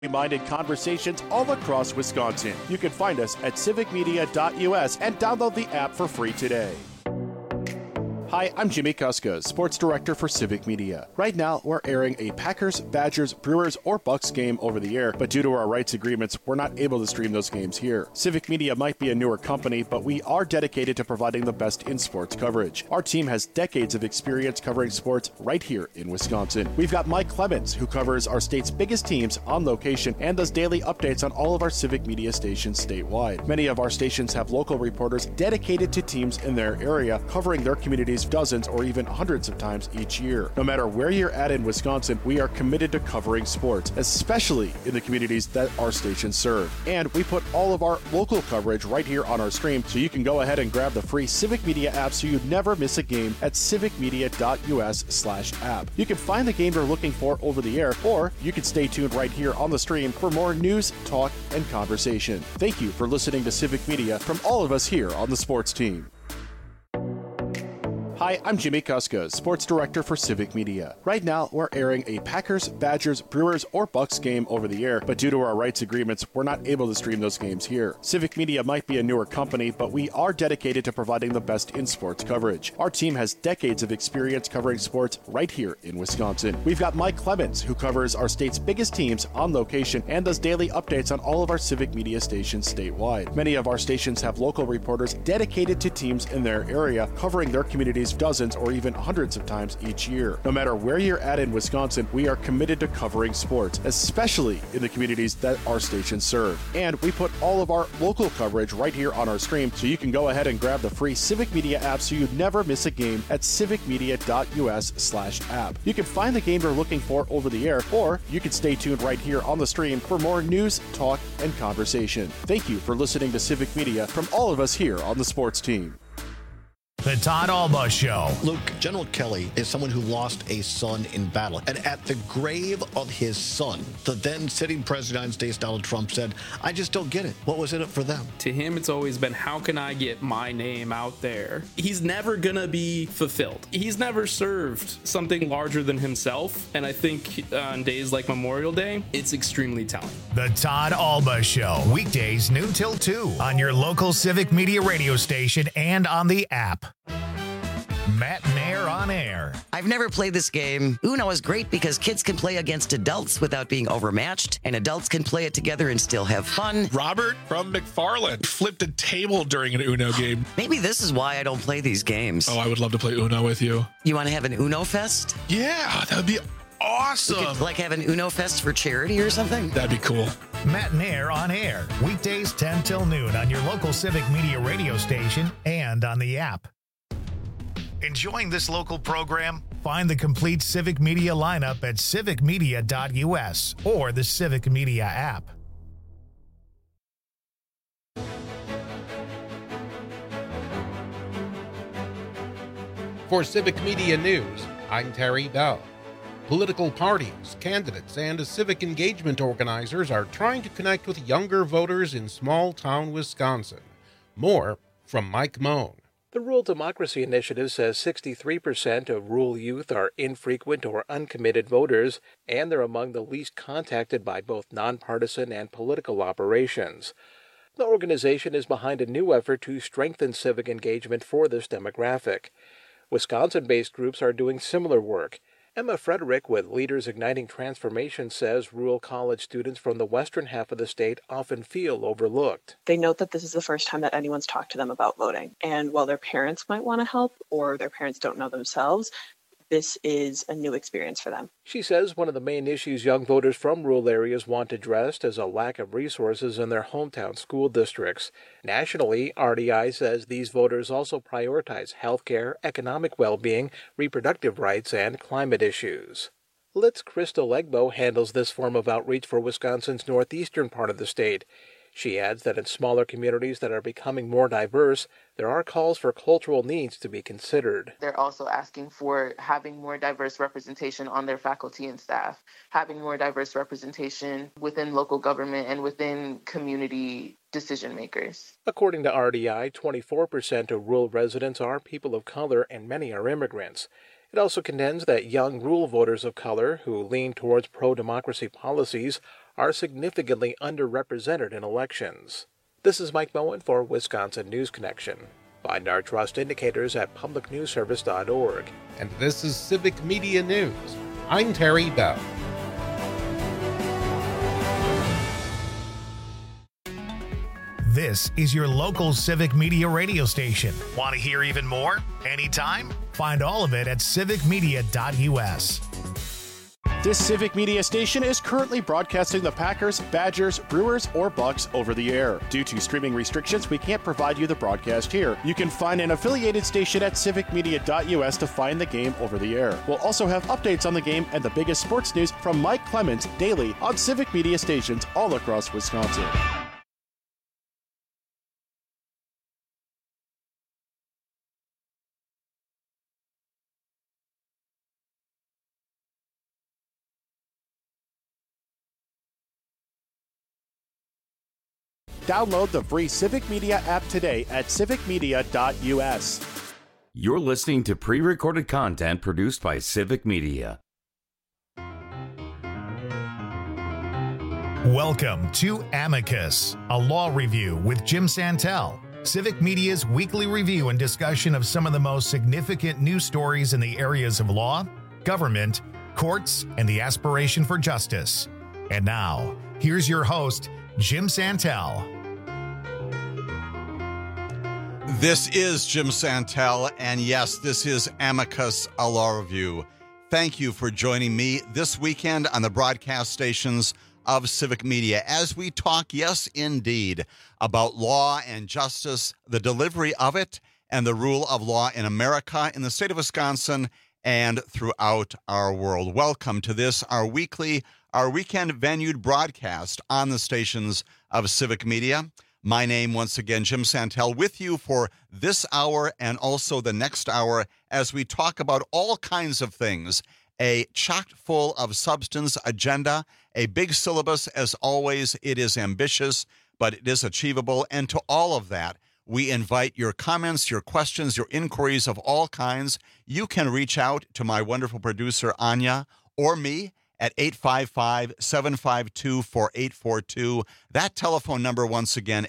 Minded conversations all across Wisconsin. You can find us at civicmedia.us and download the app for free today. Hi, I'm Jimmy Kuska, Sports Director for Civic Media. Right now, we're airing a Packers, Badgers, Brewers, or Bucks game over the air, but due to our rights agreements, we're not able to stream those games here. Civic Media might be a newer company, but we are dedicated to providing the best in sports coverage. Our team has decades of experience covering sports right here in Wisconsin. We've got Mike Clemens, who covers our state's biggest teams on location and does daily updates on all of our Civic Media stations statewide. Many of our stations have local reporters dedicated to teams in their area, covering their communities dozens or even hundreds of times each year. No matter where you're at in Wisconsin, we are committed to covering sports, especially in the communities that our stations serve. And we put all of our local coverage right here on our stream, so you can go ahead and grab the free Civic Media app so you never miss a game at civicmedia.us/app. You can find the game you're looking for over the air, or you can stay tuned right here on the stream for more news, talk, and conversation. Thank you for listening to Civic Media from all of us here on the sports team. Hi, I'm Jimmy Kuska, Sports Director for Civic Media. Right now, we're airing a Packers, Badgers, Brewers, or Bucks game over the air, but due to our rights agreements, we're not able to stream those games here. Civic Media might be a newer company, but we are dedicated to providing the best in sports coverage. Our team has decades of experience covering sports right here in Wisconsin. We've got Mike Clemens, who covers our state's biggest teams on location and does daily updates on all of our Civic Media stations statewide. Many of our stations have local reporters dedicated to teams in their area, covering their communities dozens or even hundreds of times each year. No matter where you're at in Wisconsin, we are committed to covering sports, especially in the communities that our stations serve. And we put all of our local coverage right here on our stream, so you can go ahead and grab the free Civic Media app so you never miss a game at civicmedia.us/app. You can find the game you're looking for over the air, or you can stay tuned right here on the stream for more news, talk, and conversation. Thank you for listening to Civic Media from all of us here on the sports team. The Todd Alba Show. Luke, General Kelly is someone who lost a son in battle. And at the grave of his son, the then sitting president of the United States, Donald Trump, said, I just don't get it. What was in it for them? To him, it's always been, how can I get my name out there? He's never going to be fulfilled. He's never served something larger than himself. And I think on days like Memorial Day, it's extremely telling. The Todd Alba Show. Weekdays noon till 2 on your local Civic Media radio station and on the app. Matt Mayer on air. I've never played this game. Uno is great because kids can play against adults without being overmatched, and adults can play it together and still have fun. Robert from McFarland flipped a table during an Uno game. Maybe this is why I don't play these games. Oh, I would love to play Uno with you. You want to have an Uno Fest? Yeah, that would be awesome. We could, have an Uno Fest for charity or something? That'd be cool. Matt Mayer on air. Weekdays 10 till noon on your local Civic Media radio station and on the app. Enjoying this local program? Find the complete Civic Media lineup at civicmedia.us or the Civic Media app. For Civic Media News, I'm Terry Bell. Political parties, candidates, and civic engagement organizers are trying to connect with younger voters in small-town Wisconsin. More from Mike Moan. The Rural Democracy Initiative says 63% of rural youth are infrequent or uncommitted voters, and they're among the least contacted by both nonpartisan and political operations. The organization is behind a new effort to strengthen civic engagement for this demographic. Wisconsin-based groups are doing similar work. Emma Frederick with Leaders Igniting Transformation says rural college students from the western half of the state often feel overlooked. They note that this is the first time that anyone's talked to them about voting. And while their parents might want to help or their parents don't know themselves, this is a new experience for them. She says one of the main issues young voters from rural areas want addressed is a lack of resources in their hometown school districts. Nationally, RDI says these voters also prioritize healthcare, economic well-being, reproductive rights, and climate issues. Litz Crystal Egbo handles this form of outreach for Wisconsin's northeastern part of the state. She adds that in smaller communities that are becoming more diverse, there are calls for cultural needs to be considered. They're also asking for having more diverse representation on their faculty and staff, having more diverse representation within local government and within community decision makers. According to RDI, 24% of rural residents are people of color and many are immigrants. It also contends that young rural voters of color who lean towards pro-democracy policies are significantly underrepresented in elections. This is Mike Moen for Wisconsin News Connection. Find our trust indicators at publicnewsservice.org. And this is Civic Media News. I'm Terry Bell. This is your local Civic Media radio station. Want to hear even more? Anytime? Find all of it at civicmedia.us. This Civic Media station is currently broadcasting the Packers, Badgers, Brewers, or Bucks over the air. Due to streaming restrictions, we can't provide you the broadcast here. You can find an affiliated station at civicmedia.us to find the game over the air. We'll also have updates on the game and the biggest sports news from Mike Clemens daily on Civic Media stations all across Wisconsin. Download the free Civic Media app today at civicmedia.us. You're listening to pre-recorded content produced by Civic Media. Welcome to Amicus, a law review with Jim Santel, Civic Media's weekly review and discussion of some of the most significant news stories in the areas of law, government, courts, and the aspiration for justice. And now, here's your host, Jim Santel. This is Jim Santel, and yes, this is Amicus, a law review. Thank you for joining me this weekend on the broadcast stations of Civic Media as we talk, yes, indeed, about law and justice, the delivery of it, and the rule of law in America, in the state of Wisconsin, and throughout our world. Welcome to this, our weekend venued broadcast on the stations of Civic Media. My name, once again, Jim Santel, with you for this hour and also the next hour as we talk about all kinds of things. A chock full of substance agenda, a big syllabus. As always, it is ambitious, but it is achievable. And to all of that, we invite your comments, your questions, your inquiries of all kinds. You can reach out to my wonderful producer, Anya, or me, at 855-752-4842. That telephone number, once again,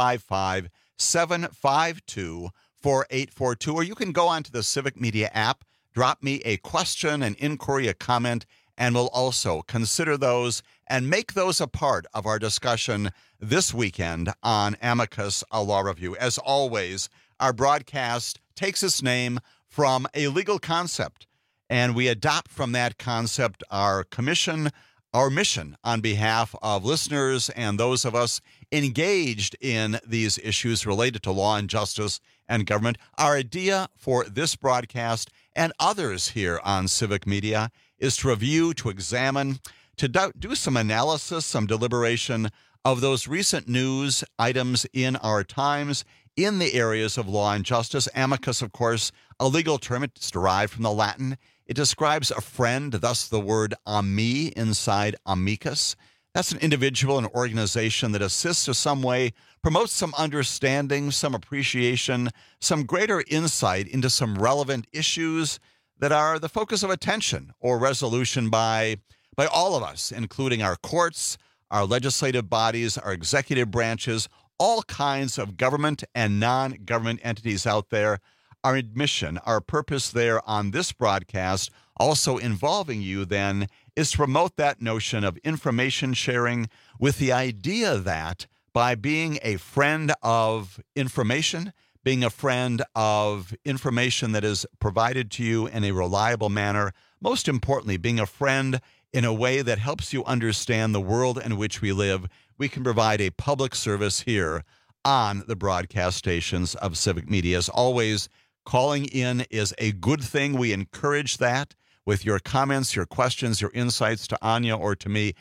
855-752-4842. Or you can go onto the Civic Media app, drop me a question, an inquiry, a comment, and we'll also consider those and make those a part of our discussion this weekend on Amicus, a law review. As always, our broadcast takes its name from a legal concept, and we adopt from that concept our mission on behalf of listeners and those of us engaged in these issues related to law and justice and government. Our idea for this broadcast and others here on Civic Media is to review, to examine, to do some analysis, some deliberation of those recent news items in our times in the areas of law and justice. Amicus, of course, a legal term. It's derived from the Latin. It describes a friend, thus the word ami inside amicus. That's an individual, an organization that assists in some way, promotes some understanding, some appreciation, some greater insight into some relevant issues that are the focus of attention or resolution by all of us, including our courts, our legislative bodies, our executive branches, all kinds of government and non-government entities out there. Our mission, our purpose there on this broadcast, also involving you then, is to promote that notion of information sharing with the idea that by being a friend of information, being a friend of information that is provided to you in a reliable manner, most importantly, being a friend in a way that helps you understand the world in which we live, we can provide a public service here on the broadcast stations of Civic Media. As always, calling in is a good thing. We encourage that with your comments, your questions, your insights to Anya or to me.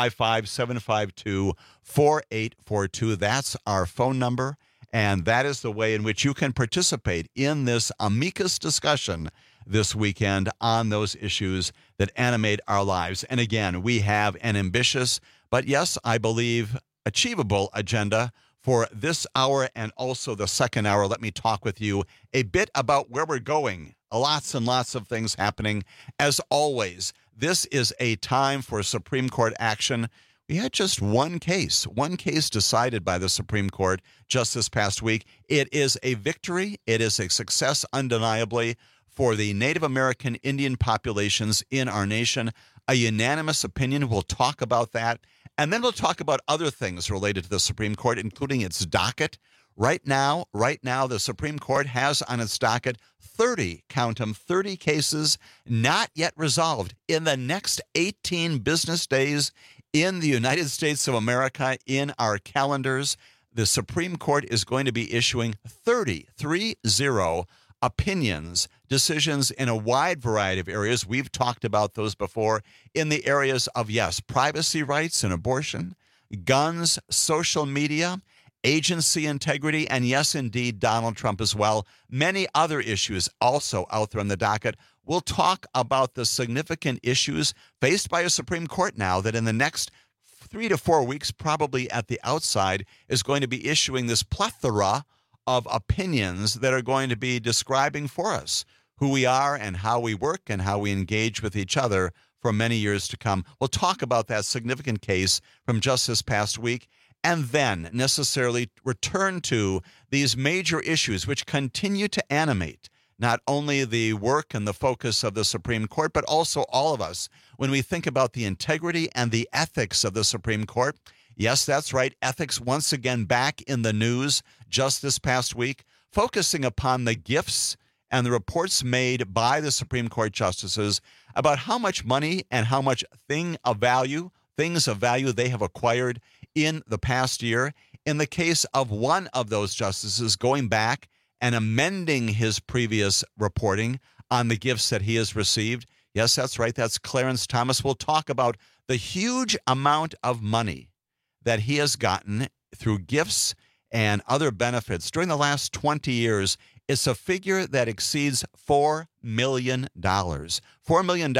855-752-4842. That's our phone number, and that is the way in which you can participate in this amicus discussion this weekend on those issues that animate our lives. And again, we have an ambitious, but yes, I believe achievable agenda for this hour and also the second hour. Let me talk with you a bit about where we're going. Lots and lots of things happening. As always, this is a time for Supreme Court action. We had just one case decided by the Supreme Court just this past week. It is a victory. It is a success, undeniably, for the Native American Indian populations in our nation. A unanimous opinion. We'll talk about that. And then we'll talk about other things related to the Supreme Court, including its docket. Right now, the Supreme Court has on its docket 30, count them, 30 cases not yet resolved. In the next 18 business days in the United States of America, in our calendars, the Supreme Court is going to be issuing 30 opinions, decisions in a wide variety of areas. We've talked about those before in the areas of, yes, privacy rights and abortion, guns, social media, agency integrity, and yes, indeed, Donald Trump as well. Many other issues also out there on the docket. We'll talk about the significant issues faced by a Supreme Court now that in the next 3 to 4 weeks, probably at the outside, is going to be issuing this plethora of opinions that are going to be describing for us who we are and how we work and how we engage with each other for many years to come. We'll talk about that significant case from just this past week, and then necessarily return to these major issues which continue to animate not only the work and the focus of the Supreme Court, but also all of us when we think about the integrity and the ethics of the Supreme Court. Yes, that's right. Ethics once again back in the news just this past week, focusing upon the gifts and the reports made by the Supreme Court justices about how much money and how much things of value they have acquired in the past year. In the case of one of those justices going back and amending his previous reporting on the gifts that he has received. Yes, that's right. That's Clarence Thomas. We'll talk about the huge amount of money that he has gotten through gifts and other benefits during the last 20 years. It's a figure that exceeds $4 million. $4 million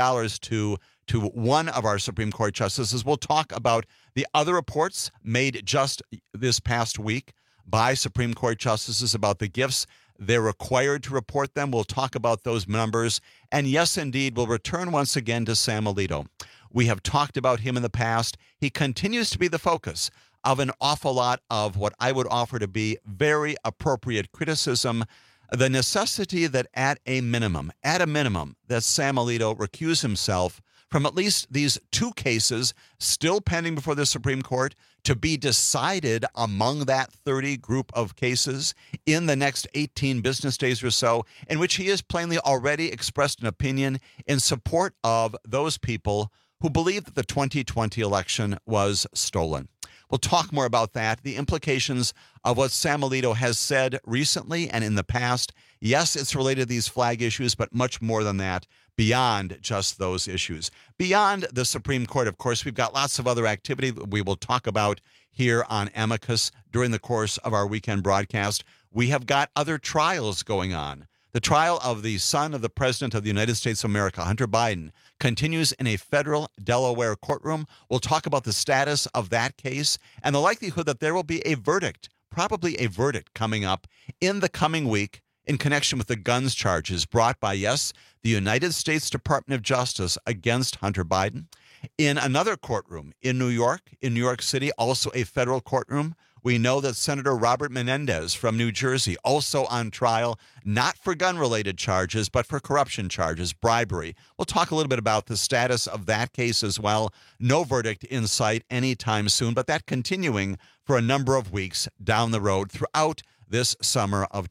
to one of our Supreme Court justices. We'll talk about the other reports made just this past week by Supreme Court justices about the gifts. They're required to report them. We'll talk about those numbers. And yes, indeed, we'll return once again to Sam Alito. We have talked about him in the past. He continues to be the focus of an awful lot of what I would offer to be very appropriate criticism. The necessity that at a minimum, that Sam Alito recuse himself from at least these two cases still pending before the Supreme Court to be decided among that 30 group of cases in the next 18 business days or so, in which he has plainly already expressed an opinion in support of those people who believe that the 2020 election was stolen. We'll talk more about that, the implications of what Sam Alito has said recently and in the past. Yes, it's related to these flag issues, but much more than that, beyond just those issues. Beyond the Supreme Court, of course, we've got lots of other activity that we will talk about here on Amicus during the course of our weekend broadcast. We have got other trials going on. The trial of the son of the President of the United States of America, Hunter Biden, continues in a federal Delaware courtroom. We'll talk about the status of that case and the likelihood that there will be a verdict, probably a verdict coming up in the coming week in connection with the guns charges brought by, yes, the United States Department of Justice against Hunter Biden. In another courtroom in New York City, also a federal courtroom, we know that Senator Robert Menendez from New Jersey, also on trial, not for gun-related charges, but for corruption charges, bribery. We'll talk a little bit about the status of that case as well. No verdict in sight anytime soon, but that continuing for a number of weeks down the road throughout this summer of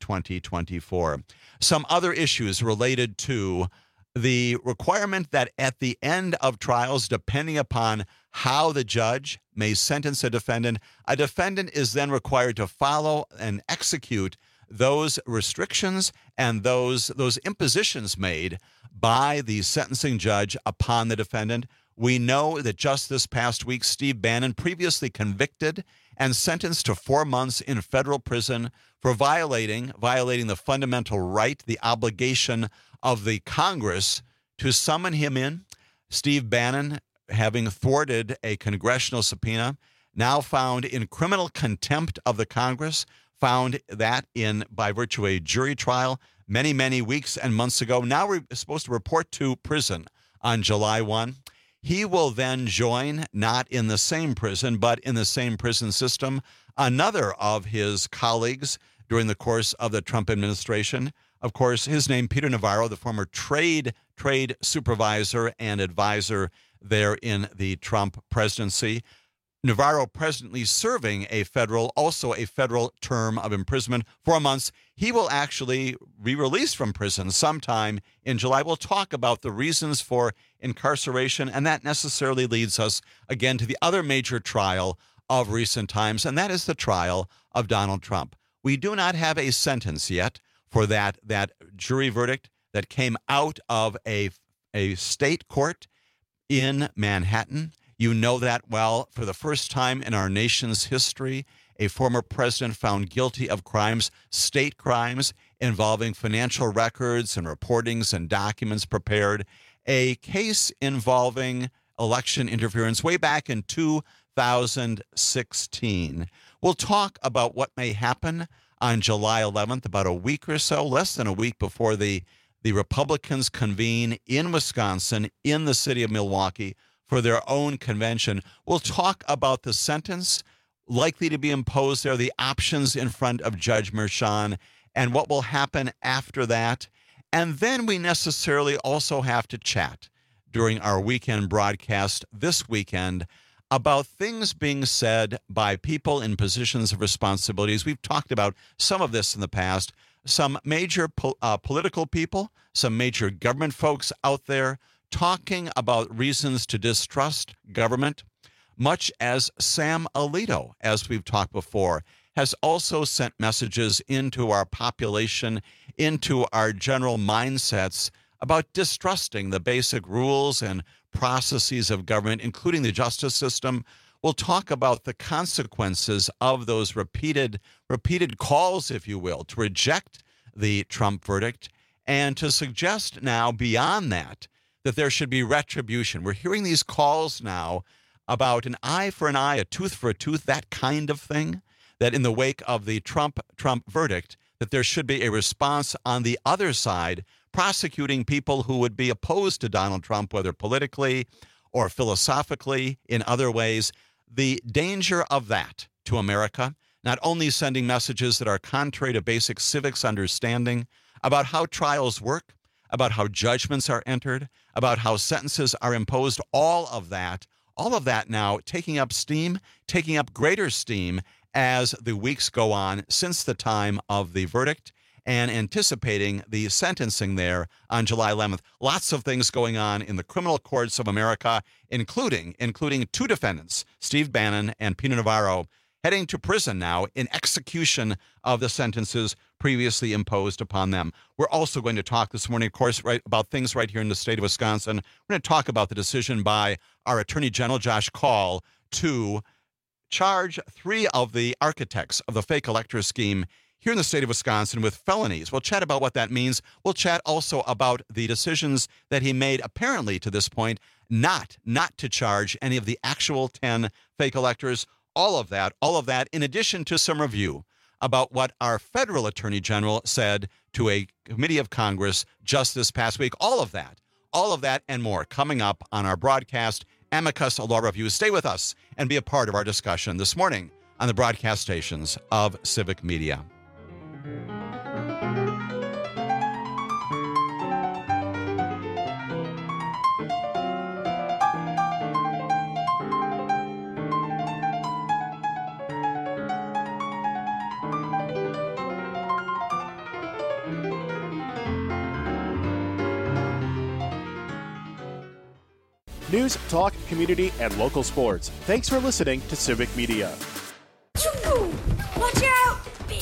2024. Some other issues related to the requirement that at the end of trials, depending upon how the judge may sentence a defendant is then required to follow and execute those restrictions and those impositions made by the sentencing judge upon the defendant. We know that just this past week, Steve Bannon, previously convicted and sentenced to 4 months in federal prison for violating the fundamental right, the obligation of the Congress to summon him in. Steve Bannon, having thwarted a congressional subpoena, now found in criminal contempt of the Congress, found that by virtue of a jury trial many, many weeks and months ago. Now we're supposed to report to prison on July 1. He will then join, not in the same prison, but in the same prison system, another of his colleagues during the course of the Trump administration. Of course, his name, Peter Navarro, the former trade supervisor and advisor there in the Trump presidency. Navarro presently serving a federal term of imprisonment, 4 months. He will actually be released from prison sometime in July. We'll talk about the reasons for incarceration, and that necessarily leads us again to the other major trial of recent times, and that is the trial of Donald Trump. We do not have a sentence yet for that jury verdict that came out of a state court in Manhattan. You know that well. For the first time in our nation's history, a former president found guilty of crimes, state crimes, involving financial records and reportings and documents prepared. A case involving election interference way back in 2016. We'll talk about what may happen on July 11th, about a week or so, less than a week before the Republicans convene in Wisconsin, in the city of Milwaukee, for their own convention. We'll talk about the sentence likely to be imposed there, the options in front of Judge Merchan, and what will happen after that. And then we necessarily also have to chat during our weekend broadcast this weekend about things being said by people in positions of responsibilities. We've talked about some of this in the past. Some major political people, some major government folks out there talking about reasons to distrust government, much as Sam Alito, as we've talked before, has also sent messages into our population, into our general mindsets about distrusting the basic rules and processes of government, including the justice system. We'll talk about the consequences of those repeated calls, if you will, to reject the Trump verdict and to suggest now beyond that there should be retribution. We're hearing these calls now about an eye for an eye, a tooth for a tooth, that kind of thing, that in the wake of the Trump verdict, that there should be a response on the other side, prosecuting people who would be opposed to Donald Trump, whether politically or philosophically, in other ways. The danger of that to America, not only sending messages that are contrary to basic civics understanding about how trials work, about how judgments are entered, about how sentences are imposed, all of that now taking up greater steam as the weeks go on since the time of the verdict and anticipating the sentencing there on July 11th. Lots of things going on in the criminal courts of America, including two defendants, Steve Bannon and Peter Navarro, heading to prison now in execution of the sentences previously imposed upon them. We're also going to talk this morning, of course, about things right here in the state of Wisconsin. We're going to talk about the decision by our Attorney General, Josh Kaul, to charge 3 of the architects of the fake elector scheme here in the state of Wisconsin with felonies. We'll chat about what that means. We'll chat also about the decisions that he made, apparently to this point, not to charge any of the actual 10 fake electors. All of that, in addition to some review about what our federal attorney general said to a committee of Congress just this past week. All of that and more coming up on our broadcast, Amicus Law Review. Stay with us and be a part of our discussion this morning on the broadcast stations of Civic Media. News, talk, community, and local sports. Thanks for listening to Civic Media. Watch out!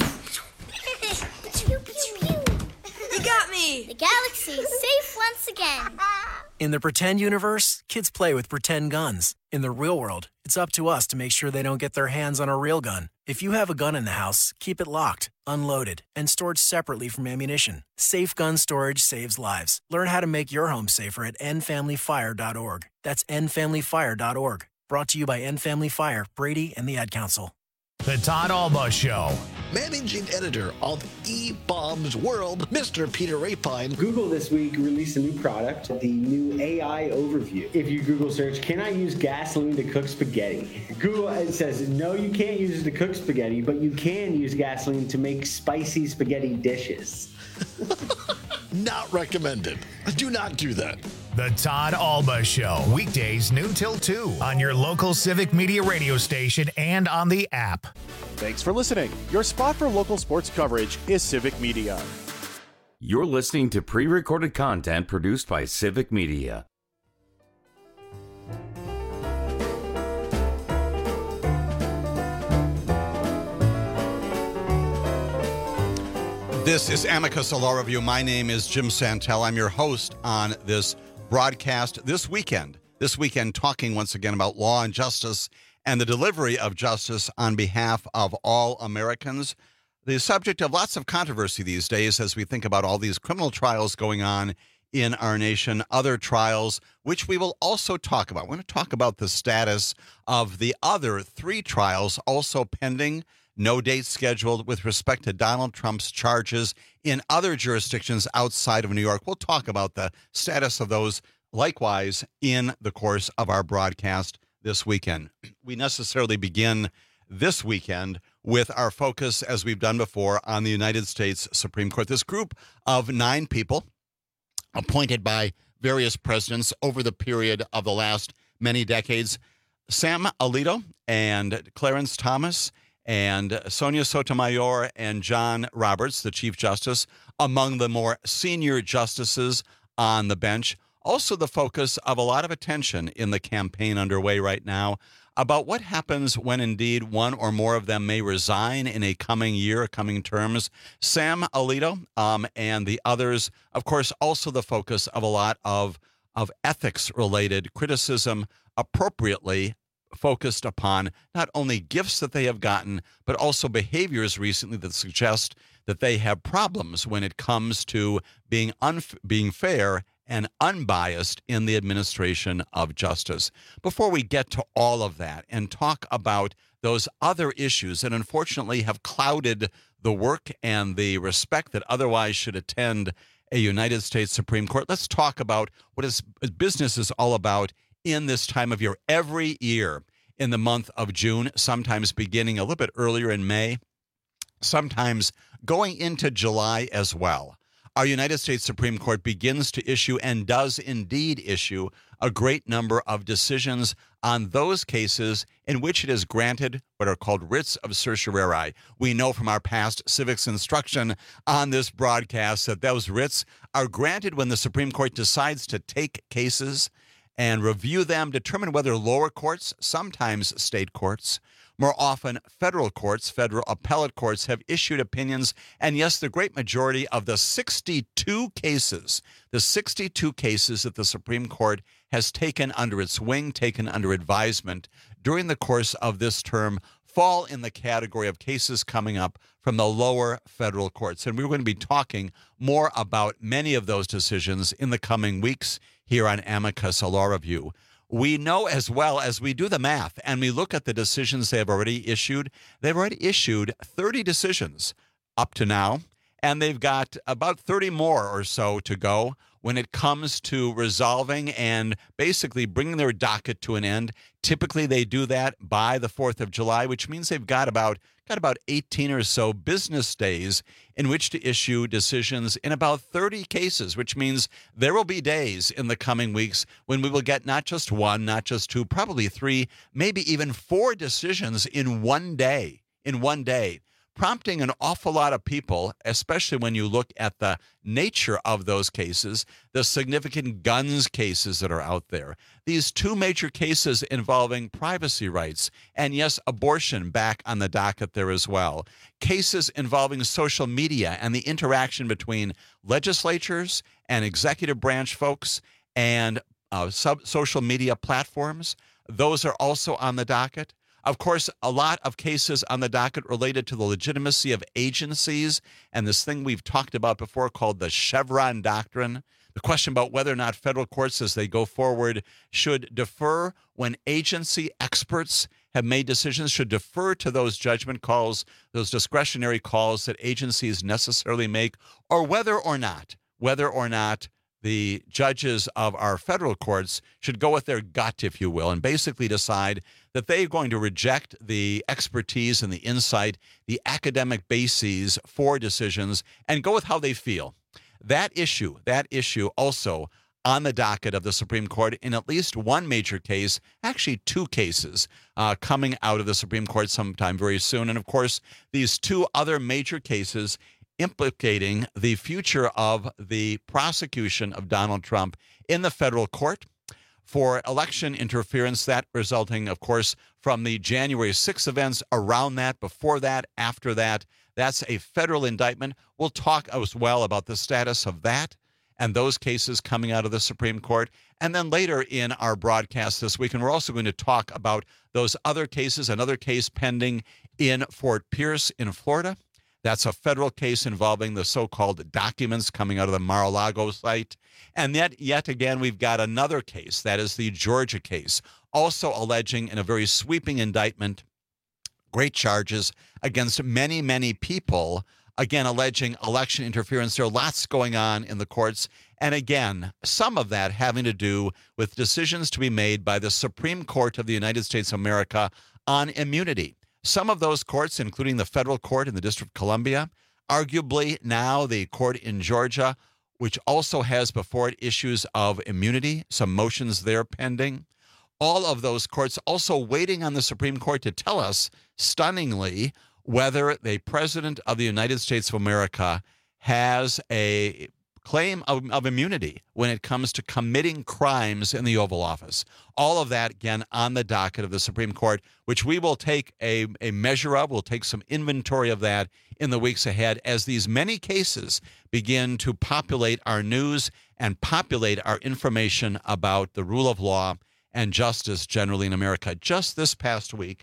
You got me! The galaxy is safe once again. In the pretend universe, kids play with pretend guns. In the real world, it's up to us to make sure they don't get their hands on a real gun. If you have a gun in the house, keep it locked, unloaded, and stored separately from ammunition. Safe gun storage saves lives. Learn how to make your home safer at endfamilyfire.org. That's endfamilyfire.org. Brought to you by End Family Fire, Brady, and the Ad Council. The Todd Alba Show. managing editor of eBaum's World, Mr. Peter Rapine. Google this week released a new product, the new AI Overview. If you Google search, can I use gasoline to cook spaghetti? Google says, no, you can't use it to cook spaghetti, but you can use gasoline to make spicy spaghetti dishes. Not recommended. Do not do that. The Todd Alba Show, weekdays noon till 2 on your local Civic Media radio station and on the app. Thanks for listening. Your spot for local sports coverage is Civic Media. You're listening to pre-recorded content produced by Civic Media. This is Amicus, a law review. My name is Jim Santel. I'm your host on this broadcast this weekend talking once again about law and justice and the delivery of justice on behalf of all Americans. The subject of lots of controversy these days as we think about all these criminal trials going on in our nation, other trials, which we will also talk about. We're going to talk about the status of the other 3 trials also pending. No date scheduled with respect to Donald Trump's charges in other jurisdictions outside of New York. We'll talk about the status of those likewise in the course of our broadcast this weekend. We necessarily begin this weekend with our focus, as we've done before, on the United States Supreme Court. This group of 9 people appointed by various presidents over the period of the last many decades. Sam Alito and Clarence Thomas and Sonia Sotomayor and John Roberts, the Chief Justice, among the more senior justices on the bench. Also the focus of a lot of attention in the campaign underway right now about what happens when indeed one or more of them may resign in a coming year, coming terms. Sam Alito and the others, of course, also the focus of a lot of ethics-related criticism, appropriately focused upon not only gifts that they have gotten, but also behaviors recently that suggest that they have problems when it comes to being fair and unbiased in the administration of justice. Before we get to all of that and talk about those other issues that unfortunately have clouded the work and the respect that otherwise should attend a United States Supreme Court, let's talk about what business is all about in this time of year. Every year in the month of June, sometimes beginning a little bit earlier in May, sometimes going into July as well, our United States Supreme Court begins to issue and does indeed issue a great number of decisions on those cases in which it has granted what are called writs of certiorari. We know from our past civics instruction on this broadcast that those writs are granted when the Supreme Court decides to take cases and review them, determine whether lower courts, sometimes state courts, more often federal courts, federal appellate courts, have issued opinions. And yes, the great majority of the 62 cases that the Supreme Court has taken under its wing, taken under advisement during the course of this term, fall in the category of cases coming up from the lower federal courts. And we're going to be talking more about many of those decisions in the coming weeks here on Amicus, a law review. We know as well as we do the math and we look at the decisions they have already issued, they've already issued 30 decisions up to now, and they've got about 30 more or so to go when it comes to resolving and basically bringing their docket to an end. Typically, they do that by the 4th of July, which means they've got about 18 or so business days in which to issue decisions in about 30 cases, which means there will be days in the coming weeks when we will get not just 1, not just 2, probably 3, maybe even 4 decisions in one day, prompting an awful lot of people, especially when you look at the nature of those cases, the significant guns cases that are out there. These 2 major cases involving privacy rights, and yes, abortion back on the docket there as well. Cases involving social media and the interaction between legislatures and executive branch folks and social media platforms. Those are also on the docket. Of course, a lot of cases on the docket related to the legitimacy of agencies and this thing we've talked about before called the Chevron doctrine, the question about whether or not federal courts as they go forward should defer when agency experts have made decisions should defer to those judgment calls, those discretionary calls that agencies necessarily make, or whether or not the judges of our federal courts should go with their gut, if you will, and basically decide that they're going to reject the expertise and the insight, the academic bases for decisions, and go with how they feel. That issue also on the docket of the Supreme Court in at least one major case, actually two cases coming out of the Supreme Court sometime very soon. And of course, these two other major cases implicating the future of the prosecution of Donald Trump in the federal court for election interference, that resulting, of course, from the January 6 events, around that, before that, after that. That's a federal indictment. We'll talk as well about the status of that and those cases coming out of the Supreme Court. And then later in our broadcast this week, and we're also going to talk about those other cases, another case pending in Fort Pierce in Florida. That's a federal case involving the so-called documents coming out of the Mar-a-Lago site. And yet again, we've got another case, that is the Georgia case, also alleging in a very sweeping indictment great charges against many, many people, again, alleging election interference. There are lots going on in the courts. And again, some of that having to do with decisions to be made by the Supreme Court of the United States of America on immunity. Some of those courts, including the federal court in the District of Columbia, arguably now the court in Georgia, which also has before it issues of immunity, some motions there pending. All of those courts also waiting on the Supreme Court to tell us, stunningly, whether the President of the United States of America has a claim of immunity when it comes to committing crimes in the Oval Office. All of that, again, on the docket of the Supreme Court, which we will take a measure of. We'll take some inventory of that in the weeks ahead as these many cases begin to populate our news and populate our information about the rule of law and justice generally in America. Just this past week,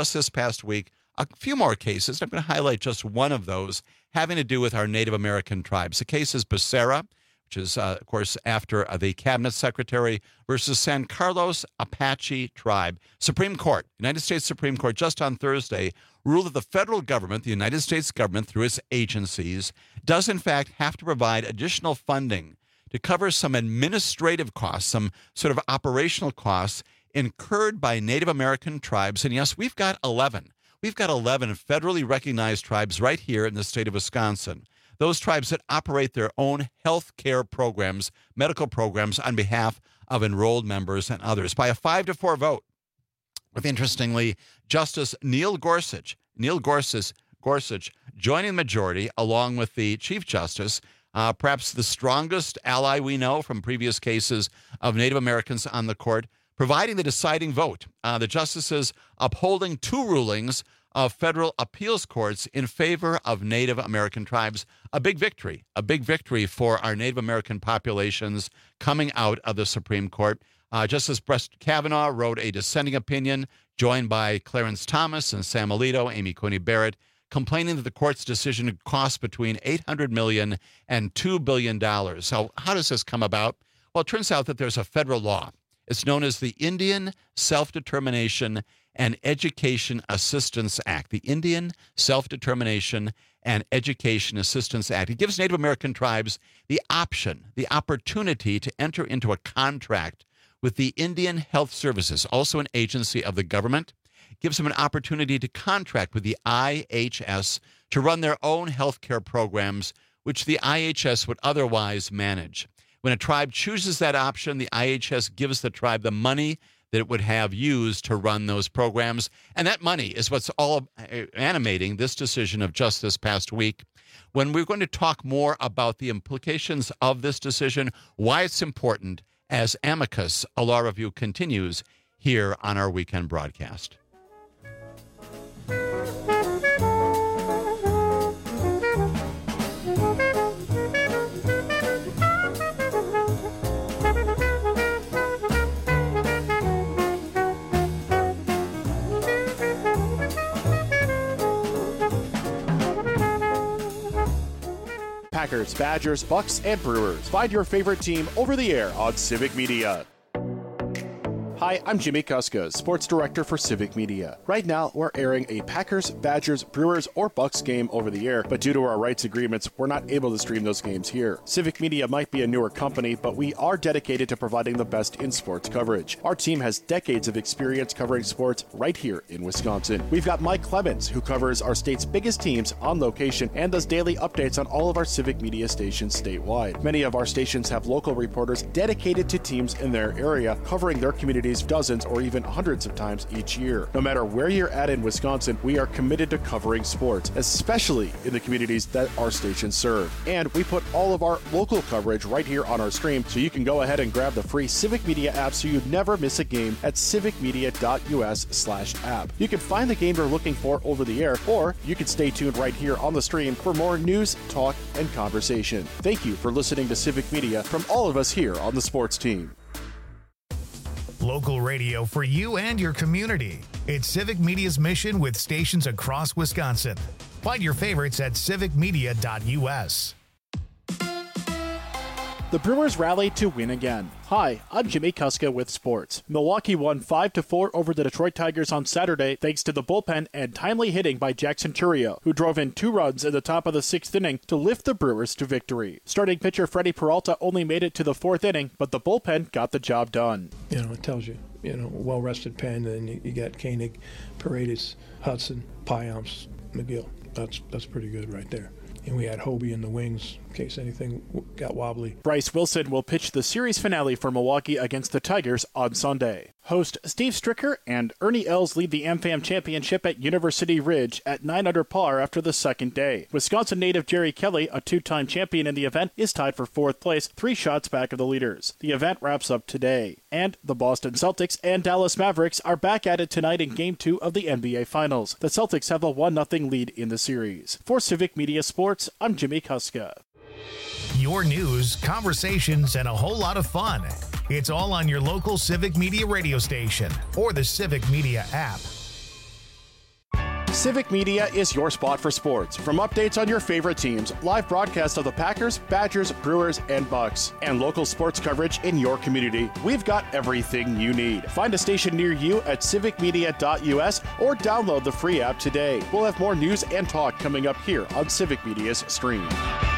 a few more cases. I'm going to highlight just one of those having to do with our Native American tribes. The case is Becerra, which is, of course, after the cabinet secretary, versus San Carlos Apache tribe. Supreme Court, United States Supreme Court, just on Thursday, ruled that the federal government, the United States government, through its agencies, does in fact have to provide additional funding to cover some administrative costs, some sort of operational costs incurred by Native American tribes. And yes, we've got 11. We've got 11 federally recognized tribes right here in the state of Wisconsin. Those tribes that operate their own health care programs, medical programs on behalf of enrolled members and others. By a 5-4 vote, with interestingly, Justice Neil Gorsuch joining the majority along with the Chief Justice, perhaps the strongest ally we know from previous cases of Native Americans on the court, providing the deciding vote. The justices upholding two rulings of federal appeals courts in favor of Native American tribes. A big victory for our Native American populations coming out of the Supreme Court. Justice Brett Kavanaugh wrote a dissenting opinion joined by Clarence Thomas and Sam Alito, Amy Coney Barrett, complaining that the court's decision would cost between $800 million and $2 billion. So how does this come about? Well, it turns out that there's a federal law. It's known as the Indian Self-Determination and Education Assistance Act. The Indian Self-Determination and Education Assistance Act. It gives Native American tribes the opportunity to enter into a contract with the Indian Health Services, also an agency of the government. It gives them an opportunity to contract with the IHS to run their own health care programs, which the IHS would otherwise manage. When a tribe chooses that option, the IHS gives the tribe the money that it would have used to run those programs. And that money is what's all animating this decision of just this past week. When we're going to talk more about the implications of this decision, why it's important, as Amicus, a law review, continues here on our weekend broadcast. Packers, Badgers, Bucks, and Brewers. Find your favorite team over the air on Civic Media. Hi, Hi, I'm Jimmy Kuskos, Sports Director for Civic Media. Right now, we're airing a Packers, Badgers, Brewers, or Bucks game over the air, but due to our rights agreements, we're not able to stream those games here. Civic Media might be a newer company, but we are dedicated to providing the best in sports coverage. Our team has decades of experience covering sports right here in Wisconsin. We've got Mike Clemens, who covers our state's biggest teams on location and does daily updates on all of our Civic Media stations statewide. Many of our stations have local reporters dedicated to teams in their area, covering their communities dozens or even hundreds of times each year. No matter where you're at in Wisconsin, we are committed to covering sports, especially in the communities that our stations serve. And we put all of our local coverage right here on our stream, so you can go ahead and grab the free Civic Media app so you never miss a game at civicmedia.us/app. You can find the game you're looking for over the air, or you can stay tuned right here on the stream for more news, talk, and conversation. Thank you for listening to Civic Media from all of us here on the sports team. Local radio for you and your community. It's Civic Media's mission with stations across Wisconsin. Find your favorites at civicmedia.us. The Brewers rallied to win again. Hi, I'm Jimmy Kuska with sports. Milwaukee won 5-4 over the Detroit Tigers on Saturday thanks to the bullpen and timely hitting by Jackson Chourio, who drove in 2 runs in the top of the 6th inning to lift the Brewers to victory. Starting pitcher Freddie Peralta only made it to the 4th inning, but the bullpen got the job done. It tells you, well-rested pen, and you got Koenig, Paredes, Hudson, Payamps, McGill. That's pretty good right there. And we had Hobie in the wings in case anything got wobbly. Bryce Wilson will pitch the series finale for Milwaukee against the Tigers on Sunday. Host Steve Stricker and Ernie Els lead the AmFam Championship at University Ridge at 9 under par after the second day. Wisconsin native Jerry Kelly, a 2-time champion in the event, is tied for 4th place, 3 shots back of the leaders. The event wraps up today. And the Boston Celtics and Dallas Mavericks are back at it tonight in Game 2 of the NBA Finals. The Celtics have a 1-0 lead in the series. For Civic Media Sports, I'm Jimmy Kuska. Your news, conversations, and a whole lot of fun. It's all on your local Civic Media radio station or the Civic Media app. Civic Media is your spot for sports. From updates on your favorite teams, live broadcasts of the Packers, Badgers, Brewers, and Bucks, and local sports coverage in your community, we've got everything you need. Find a station near you at civicmedia.us or download the free app today. We'll have more news and talk coming up here on Civic Media's stream.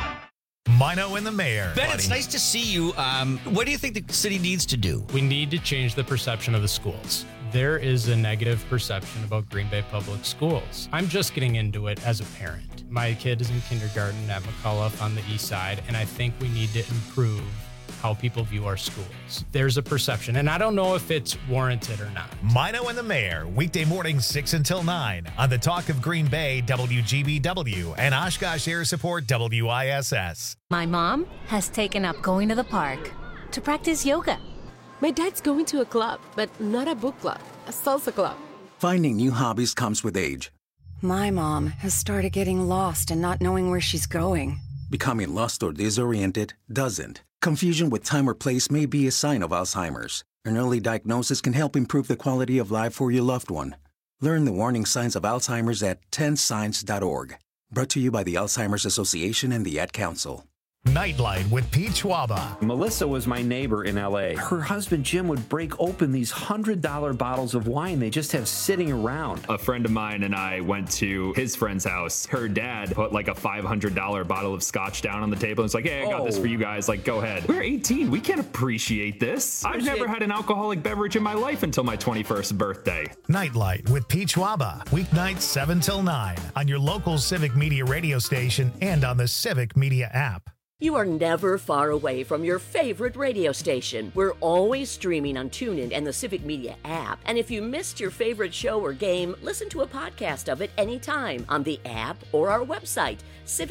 Mino and the Mayor. Ben, it's nice to see you. What do you think the city needs to do? We need to change the perception of the schools. There is a negative perception about Green Bay Public Schools. I'm just getting into it as a parent. My kid is in kindergarten at McCullough on the east side, and I think we need to improve how people view our schools. There's a perception, and I don't know if it's warranted or not. Mino and the Mayor, weekday mornings 6 until 9 on the Talk of Green Bay, WGBW, and Oshkosh Air Support, WISS. My mom has taken up going to the park to practice yoga. My dad's going to a club, but not a book club, a salsa club. Finding new hobbies comes with age. My mom has started getting lost and not knowing where she's going. Becoming lost or disoriented doesn't. Confusion with time or place may be a sign of Alzheimer's. An early diagnosis can help improve the quality of life for your loved one. Learn the warning signs of Alzheimer's at 10signs.org. Brought to you by the Alzheimer's Association and the Ad Council. Nightlight with Pete Schwaba. Melissa was my neighbor in L.A. Her husband, Jim, would break open these $100 bottles of wine they just have sitting around. A friend of mine and I went to his friend's house. Her dad put like a $500 bottle of scotch down on the table. And it's like, hey, I got this for you guys. Like, go ahead. We're 18. We can't appreciate this. I've never had an alcoholic beverage in my life until my 21st birthday. Nightlight with Pete Schwaba. Weeknights 7 till 9 on your local Civic Media radio station and on the Civic Media app. You are never far away from your favorite radio station. We're always streaming on TuneIn and the Civic Media app. And if you missed your favorite show or game, listen to a podcast of it anytime on the app or our website,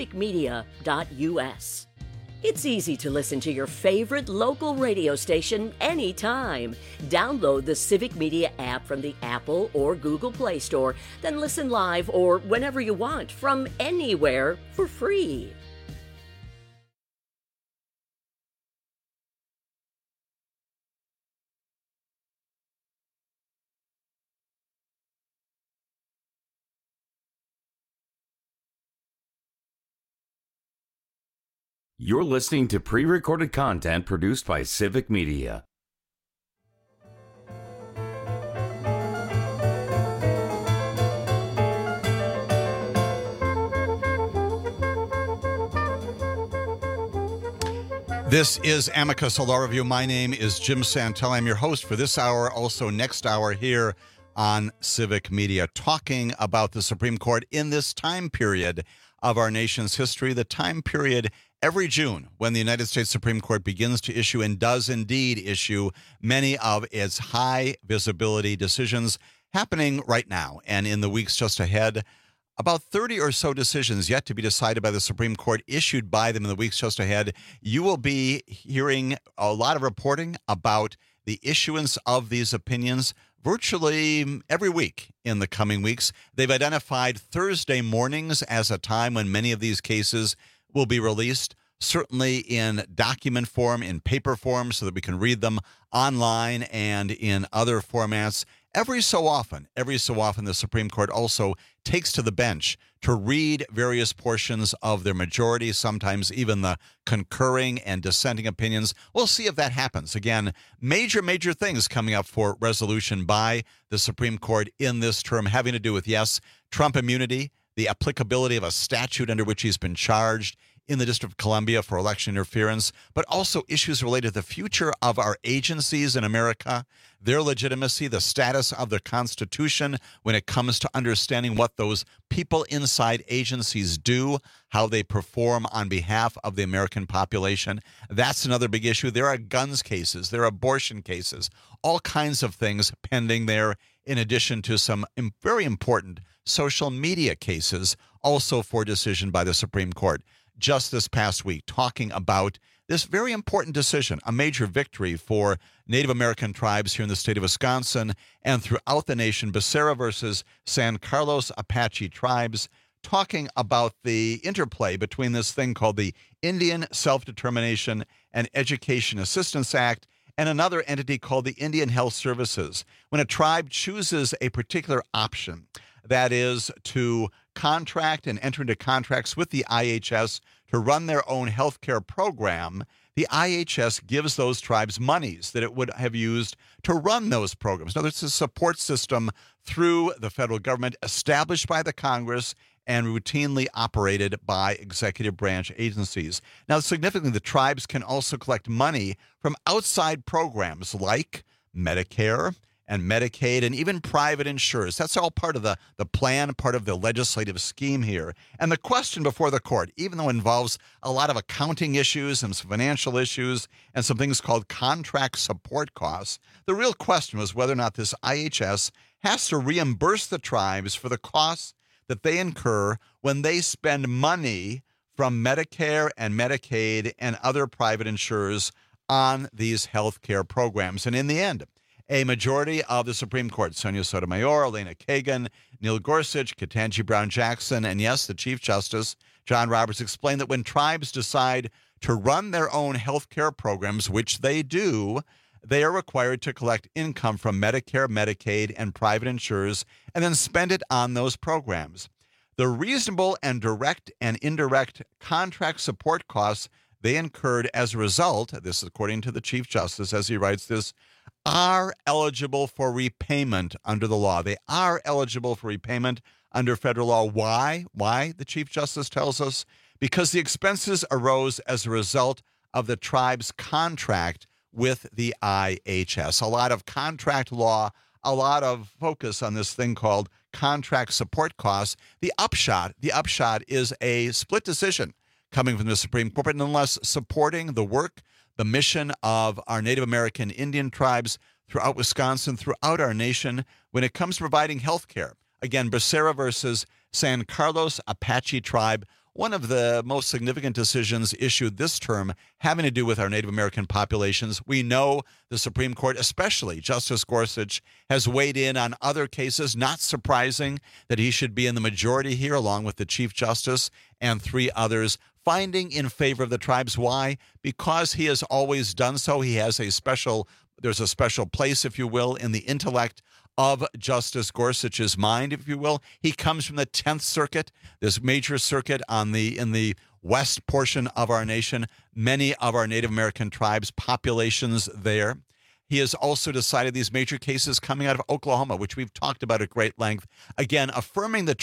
civicmedia.us. It's easy to listen to your favorite local radio station anytime. Download the Civic Media app from the Apple or Google Play Store, then listen live or whenever you want from anywhere for free. You're listening to pre-recorded content produced by Civic Media. This is Amicus Law Review. My name is Jim Santel. I'm your host for this hour, also next hour here on Civic Media, talking about the Supreme Court in this time period of our nation's history, the time period every June when the United States Supreme Court begins to issue and does indeed issue many of its high visibility decisions happening right now and in the weeks just ahead. About 30 or so decisions yet to be decided by the Supreme Court, issued by them in the weeks just ahead. You will be hearing a lot of reporting about the issuance of these opinions virtually every week in the coming weeks. They've identified Thursday mornings as a time when many of these cases will be released, certainly in document form, in paper form, so that we can read them online and in other formats. Every so often, the Supreme Court also takes to the bench to read various portions of their majority, sometimes even the concurring and dissenting opinions. We'll see if that happens. Again, major things coming up for resolution by the Supreme Court in this term, having to do with, yes, Trump immunity, the applicability of a statute under which he's been charged in the District of Columbia for election interference, but also issues related to the future of our agencies in America, their legitimacy, the status of the Constitution when it comes to understanding what those people inside agencies do, how they perform on behalf of the American population. That's another big issue. There are guns cases, there are abortion cases, all kinds of things pending there, in addition to some very important social media cases also for decision by the Supreme Court. Just this past week, talking about this very important decision, a major victory for Native American tribes here in the state of Wisconsin and throughout the nation, Becerra versus San Carlos Apache tribes, talking about the interplay between this thing called the Indian Self-Determination and Education Assistance Act and another entity called the Indian Health Services. When a tribe chooses a particular option, that is to contract and enter into contracts with the IHS to run their own health care program, the IHS gives those tribes monies that it would have used to run those programs. In other words, it's a support system through the federal government established by the Congress and routinely operated by executive branch agencies. Now, significantly, the tribes can also collect money from outside programs like Medicare and Medicaid, and even private insurers. That's all part of the plan, part of the legislative scheme here. And the question before the court, even though it involves a lot of accounting issues and some financial issues and some things called contract support costs, the real question was whether or not this IHS has to reimburse the tribes for the costs that they incur when they spend money from Medicare and Medicaid and other private insurers on these health care programs. And in the end, a majority of the Supreme Court, Sonia Sotomayor, Elena Kagan, Neil Gorsuch, Ketanji Brown Jackson, and yes, the Chief Justice, John Roberts, explained that when tribes decide to run their own health care programs, which they do, they are required to collect income from Medicare, Medicaid, and private insurers, and then spend it on those programs. The reasonable and direct and indirect contract support costs they incurred as a result, this is according to the Chief Justice as he writes this, are eligible for repayment under the law. They are eligible for repayment under federal law. Why? Why, the Chief Justice tells us? Because the expenses arose as a result of the tribe's contract with the IHS. A lot of contract law, a lot of focus on this thing called contract support costs. The upshot is a split decision coming from the Supreme Court, but nonetheless supporting the work, the mission of our Native American Indian tribes throughout Wisconsin, throughout our nation, when it comes to providing health care. Again, Becerra versus San Carlos Apache tribe, one of the most significant decisions issued this term having to do with our Native American populations. We know the Supreme Court, especially Justice Gorsuch, has weighed in on other cases. Not surprising that he should be in the majority here, along with the Chief Justice and three others, finding in favor of the tribes. Why? Because he has always done so. He has there's a special place, if you will, in the intellect of Justice Gorsuch's mind, if you will. He comes from the 10th Circuit, this major circuit in the west portion of our nation. Many of our Native American tribes, populations there. He has also decided these major cases coming out of Oklahoma, which we've talked about at great length, again, affirming the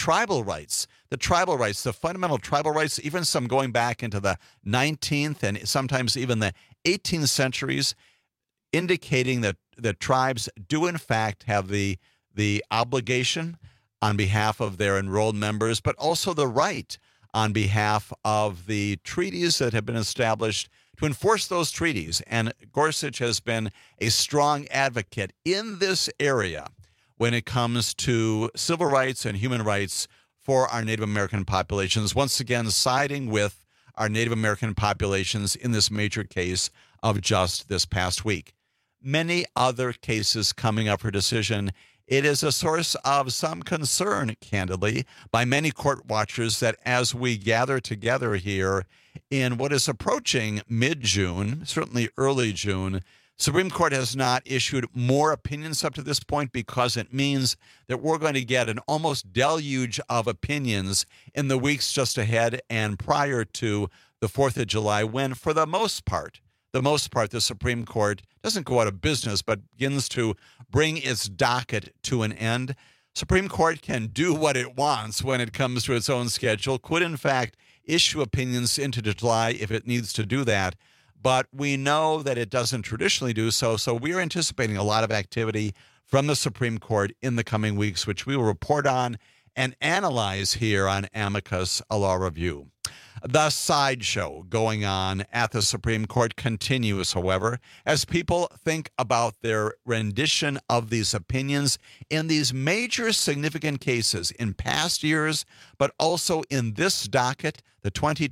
the fundamental tribal rights, even some going back into the 19th and sometimes even the 18th centuries, indicating that the tribes do, in fact, have the obligation on behalf of their enrolled members, but also the right on behalf of the treaties that have been established to enforce those treaties. And Gorsuch has been a strong advocate in this area when it comes to civil rights and human rights for our Native American populations, once again siding with our Native American populations in this major case of just this past week. Many other cases coming up for decision. It is a source of some concern, candidly, by many court watchers that as we gather together here in what is approaching mid-June, certainly early June, Supreme Court has not issued more opinions up to this point because it means that we're going to get an almost deluge of opinions in the weeks just ahead and prior to the 4th of July, when for the most part, the Supreme Court doesn't go out of business, but begins to bring its docket to an end. Supreme Court can do what it wants when it comes to its own schedule, could in fact issue opinions into July if it needs to do that. But we know that it doesn't traditionally do so. So we're anticipating a lot of activity from the Supreme Court in the coming weeks, which we will report on and analyze here on Amicus, a Law Review. The sideshow going on at the Supreme Court continues, however, as people think about their rendition of these opinions in these major significant cases in past years, but also in this docket, the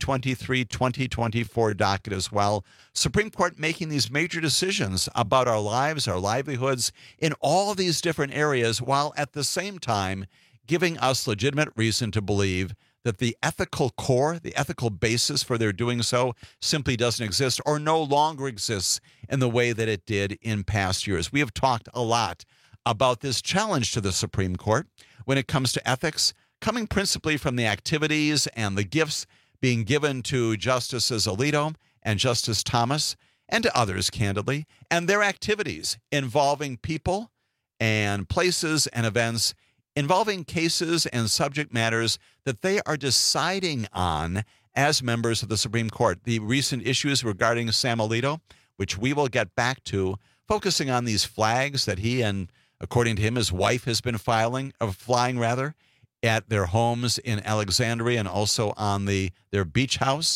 2023-2024 docket as well. Supreme Court making these major decisions about our lives, our livelihoods in all these different areas, while at the same time giving us legitimate reason to believe that the ethical core, the ethical basis for their doing so simply doesn't exist or no longer exists in the way that it did in past years. We have talked a lot about this challenge to the Supreme Court when it comes to ethics, coming principally from the activities and the gifts being given to Justices Alito and Justice Thomas and to others, candidly, and their activities involving people and places and events, involving cases and subject matters that they are deciding on as members of the Supreme Court. The recent issues regarding Sam Alito, which we will get back to, focusing on these flags that he and, according to him, his wife has been flying at their homes in Alexandria and also on their beach house,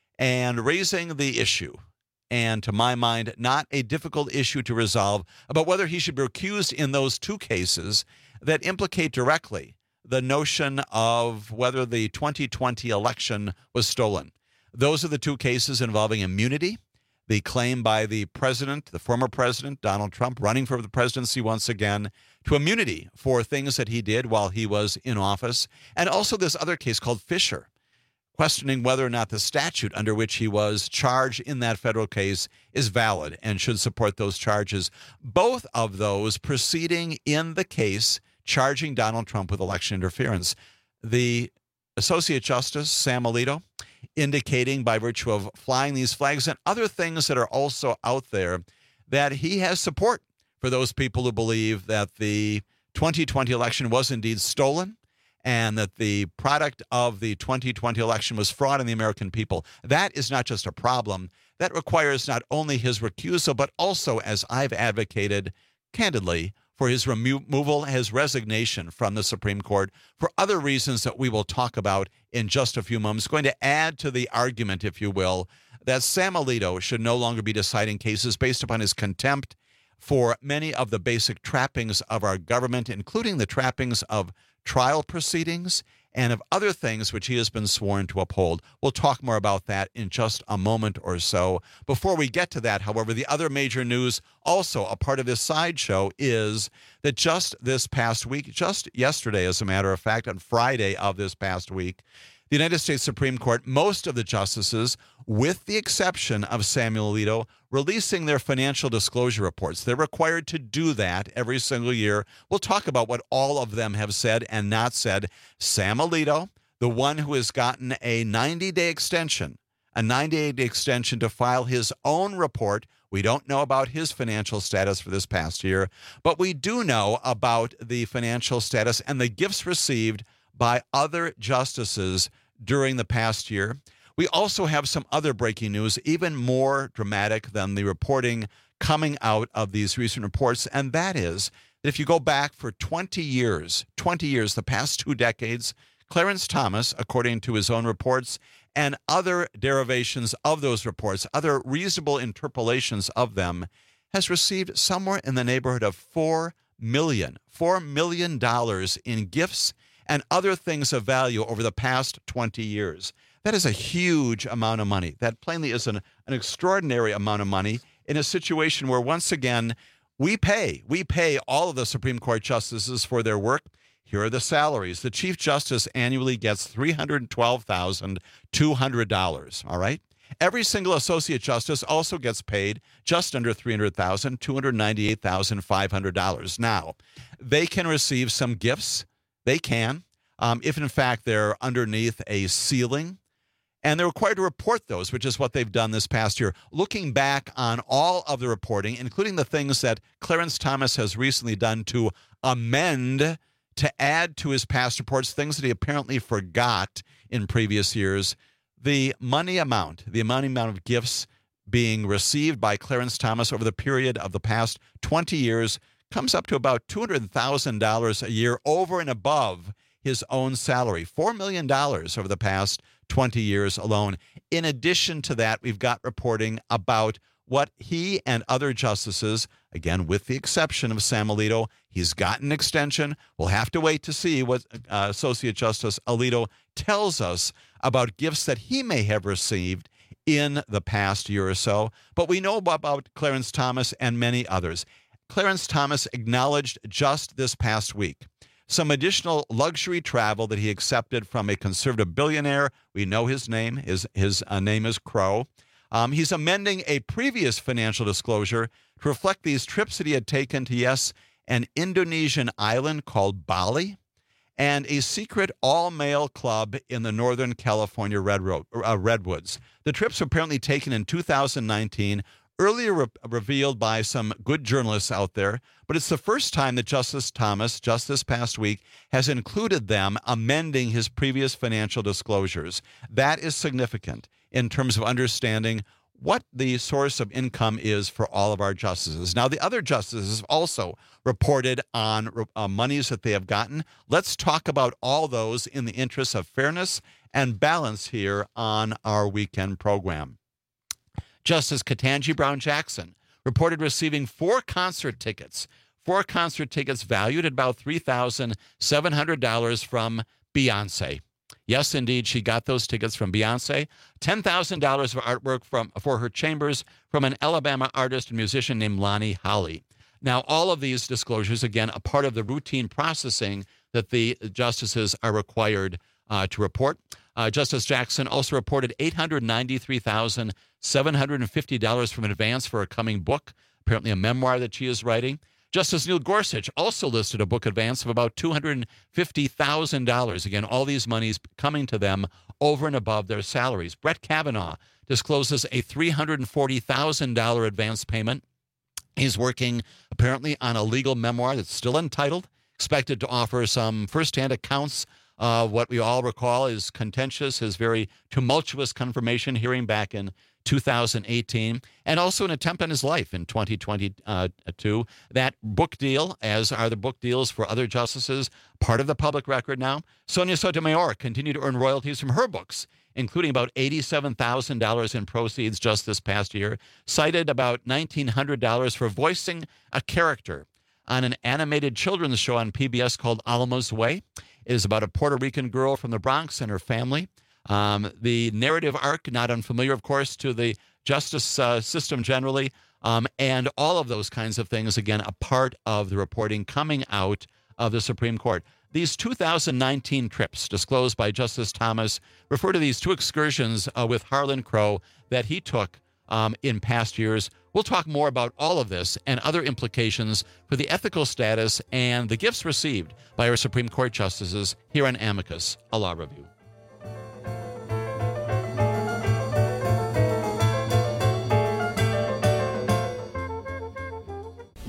and raising the issue, and to my mind, not a difficult issue to resolve, about whether he should be recused in those two cases that implicate directly the notion of whether the 2020 election was stolen. Those are the two cases involving immunity, the claim by the president, the former president, Donald Trump, running for the presidency once again, to immunity for things that he did while he was in office, and also this other case called Fisher, questioning whether or not the statute under which he was charged in that federal case is valid and should support those charges. Both of those proceeding in the case charging Donald Trump with election interference. The Associate Justice, Sam Alito, indicating by virtue of flying these flags and other things that are also out there that he has support for those people who believe that the 2020 election was indeed stolen and that the product of the 2020 election was fraud on the American people. That is not just a problem. That requires not only his recusal, but also, as I've advocated candidly, for his removal, his resignation from the Supreme Court, for other reasons that we will talk about in just a few moments. Going to add to the argument, if you will, that Sam Alito should no longer be deciding cases based upon his contempt for many of the basic trappings of our government, including the trappings of trial proceedings and of other things which he has been sworn to uphold. We'll talk more about that in just a moment or so. Before we get to that, however, the other major news, also a part of this sideshow, is that just this past week, just yesterday, as a matter of fact, on Friday of this past week, the United States Supreme Court, most of the justices, with the exception of Samuel Alito, releasing their financial disclosure reports. They're required to do that every single year. We'll talk about what all of them have said and not said. Sam Alito, the one who has gotten a 90-day extension a 98-day extension to file his own report. We don't know about his financial status for this past year, but we do know about the financial status and the gifts received by other justices during the past year. We also have some other breaking news, even more dramatic than the reporting coming out of these recent reports, and that is that if you go back for 20 years, the past 2 decades, Clarence Thomas, according to his own reports, and other derivations of those reports, other reasonable interpolations of them, has received somewhere in the neighborhood of $4 million in gifts and other things of value over the past 20 years. That is a huge amount of money. That plainly is an extraordinary amount of money in a situation where, once again, we pay all of the Supreme Court justices for their work. Here are the salaries. The Chief Justice annually gets $312,200, all right? Every single Associate Justice also gets paid just under $300,000, $298,500. Now, they can receive some gifts. They can, if in fact they're underneath a ceiling. And they're required to report those, which is what they've done this past year. Looking back on all of the reporting, including the things that Clarence Thomas has recently done to amend, to add to his past reports, things that he apparently forgot in previous years, the money amount of gifts being received by Clarence Thomas over the period of the past 20 years comes up to about $200,000 a year over and above his own salary. $4 million over the past 20 years alone. In addition to that, we've got reporting about what he and other justices, again, with the exception of Sam Alito, he's got an extension. We'll have to wait to see what Associate Justice Alito tells us about gifts that he may have received in the past year or so. But we know about Clarence Thomas and many others. Clarence Thomas acknowledged just this past week some additional luxury travel that he accepted from a conservative billionaire. We know his name. His name is Crow. He's amending a previous financial disclosure to reflect these trips that he had taken to, yes, an Indonesian island called Bali and a secret all-male club in the Northern California Redwoods. The trips were apparently taken in 2019, earlier revealed by some good journalists out there, but it's the first time that Justice Thomas, just this past week, has included them amending his previous financial disclosures. That is significant in terms of understanding what the source of income is for all of our justices. Now, the other justices also reported on monies that they have gotten. Let's talk about all those in the interest of fairness and balance here on our weekend program. Justice Ketanji Brown Jackson reported receiving 4 concert tickets valued at about $3,700 from Beyonce. Yes, indeed, she got those tickets from Beyonce. $10,000 of artwork for her chambers from an Alabama artist and musician named Lonnie Holly. Now, all of these disclosures, again, a part of the routine processing that the justices are required to report. Justice Jackson also reported $893,750 from an advance for a coming book, apparently a memoir that she is writing. Justice Neil Gorsuch also listed a book advance of about $250,000. Again, all these monies coming to them over and above their salaries. Brett Kavanaugh discloses a $340,000 advance payment. He's working apparently on a legal memoir that's still untitled, expected to offer some firsthand accounts of what we all recall is contentious, his very tumultuous confirmation hearing back in 2018, and also an attempt on his life in 2022. That book deal, as are the book deals for other justices, part of the public record now. Sonia Sotomayor continued to earn royalties from her books, including about $87,000 in proceeds just this past year, cited about $1,900 for voicing a character on an animated children's show on PBS called Almo's Way. It is about a Puerto Rican girl from the Bronx and her family. The narrative arc, not unfamiliar, of course, to the justice system generally, and all of those kinds of things, again, a part of the reporting coming out of the Supreme Court. These 2019 trips disclosed by Justice Thomas refer to these 2 excursions with Harlan Crow that he took in past years. We'll talk more about all of this and other implications for the ethical status and the gifts received by our Supreme Court justices here on Amicus, a Law Review.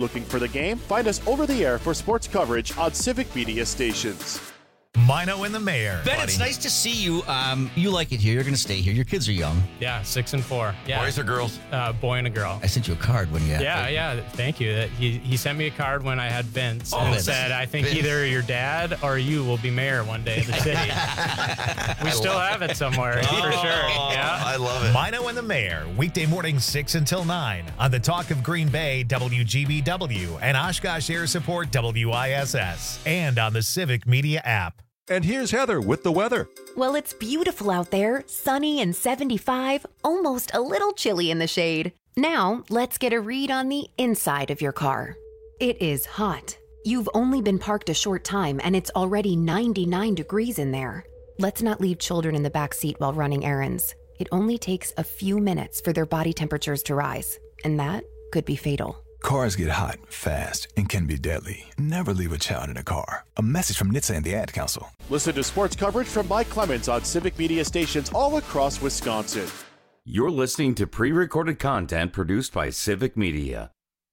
Looking for the game? Find us over the air for sports coverage on Civic Media stations. Mino and the Mayor. Ben, it's nice to see you. You like it here. You're going to stay here. Your kids are young. Yeah, 6 and 4. Yeah. Boys or girls? Boy and a girl. I sent you a card when you had Yeah. Thank you. He sent me a card when I had Vince and Vince. said, I think Vince. either your dad or you will be mayor one day of the city. We still have it somewhere, for sure. Yeah. I love it. Mino and the Mayor, weekday mornings 6 until 9 on the Talk of Green Bay, WGBW, and Oshkosh Air Support, WISS, and on the Civic Media app. And here's Heather with the weather. Well, it's beautiful out there, sunny and 75, almost a little chilly in the shade. Now, let's get a read on the inside of your car. It is hot. You've only been parked a short time and it's already 99 degrees in there. Let's not leave children in the back seat while running errands. It only takes a few minutes for their body temperatures to rise, and that could be fatal. Cars get hot, fast, and can be deadly. Never leave a child in a car. A message from NHTSA and the Ad Council. Listen to sports coverage from Mike Clemens on Civic Media stations all across Wisconsin. You're listening to pre-recorded content produced by Civic Media.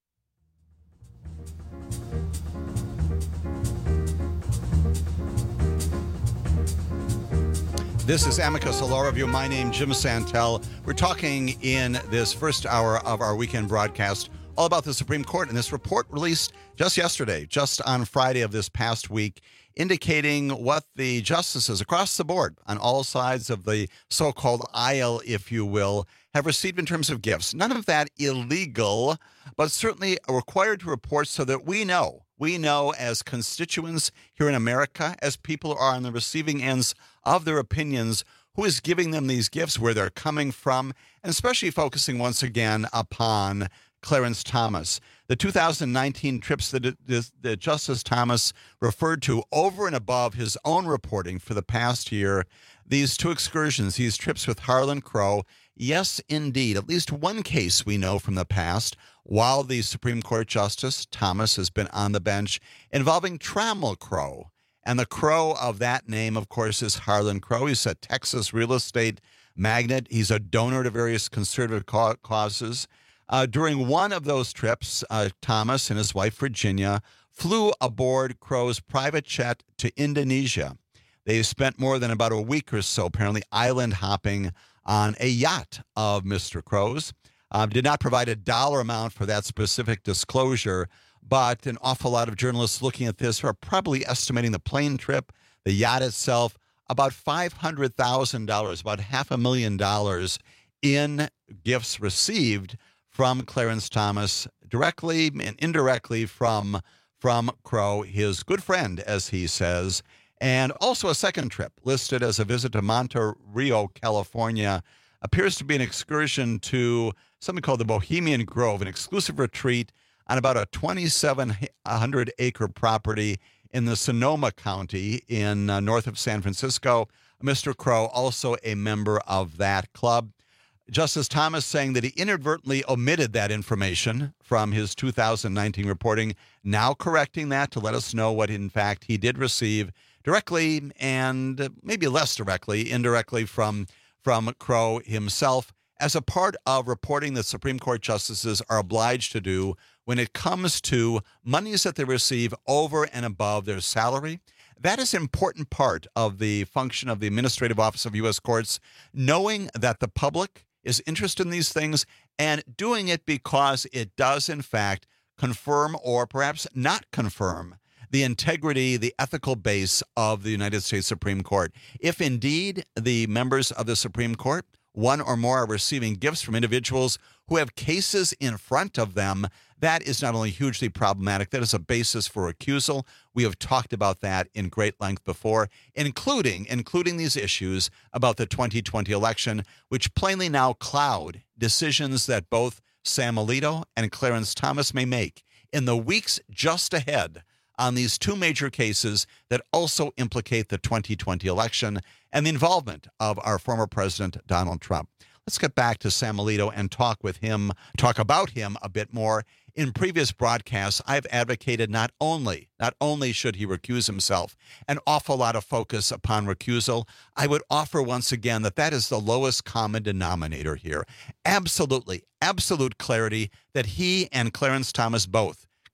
This is Amicus, a law review. My name, Jim Santel. We're talking in this first hour of our weekend broadcast all about the Supreme Court and this report released just yesterday, just on Friday of this past week, indicating what the justices across the board on all sides of the so-called aisle, if you will, have received in terms of gifts. None of that illegal, but certainly required to report so that we know as constituents here in America, as people are on the receiving ends of their opinions, who is giving them these gifts, where they're coming from, and especially focusing once again upon Clarence Thomas. The 2019 trips that Justice Thomas referred to over and above his own reporting for the past year, these two excursions, these trips with Harlan Crow, yes, indeed, at least one case we know from the past, while the Supreme Court Justice Thomas has been on the bench, involving Trammell Crow. And the Crow of that name, of course, is Harlan Crow. He's a Texas real estate magnate. He's a donor to various conservative causes. During one of those trips, Thomas and his wife, Virginia, flew aboard Crow's private jet to Indonesia. They spent more than about a week or so, apparently, island hopping on a yacht of Mr. Crow's. Did not provide a dollar amount for that specific disclosure, but an awful lot of journalists looking at this are probably estimating the plane trip, the yacht itself, about $500,000, about $500,000 in gifts received from Clarence Thomas, directly and indirectly from Crow, his good friend, as he says, and also a second trip listed as a visit to Monte Rio, California, appears to be an excursion to something called the Bohemian Grove, an exclusive retreat on about a 2,700-acre property in the Sonoma County in north of San Francisco. Mr. Crow, also a member of that club. Justice Thomas saying that he inadvertently omitted that information from his 2019 reporting, now correcting that to let us know what, in fact, he did receive directly and maybe less directly, indirectly from Crow himself as a part of reporting that Supreme Court justices are obliged to do when it comes to monies that they receive over and above their salary. That is an important part of the function of the Administrative Office of U.S. Courts, knowing that the public is interested in these things and doing it because it does, in fact, confirm or perhaps not confirm the integrity, the ethical base of the United States Supreme Court. If indeed the members of the Supreme Court, one or more, are receiving gifts from individuals who have cases in front of them, that is not only hugely problematic, that is a basis for recusal. We have talked about that in great length before, including these issues about the 2020 election, which plainly now cloud decisions that both Sam Alito and Clarence Thomas may make in the weeks just ahead on these two major cases that also implicate the 2020 election and the involvement of our former president, Donald Trump. Let's get back to Sam Alito and talk about him a bit more. In previous broadcasts, I've advocated not only should he recuse himself, an awful lot of focus upon recusal. I would offer once again that is the lowest common denominator here. Absolute clarity that he and Clarence Thomas both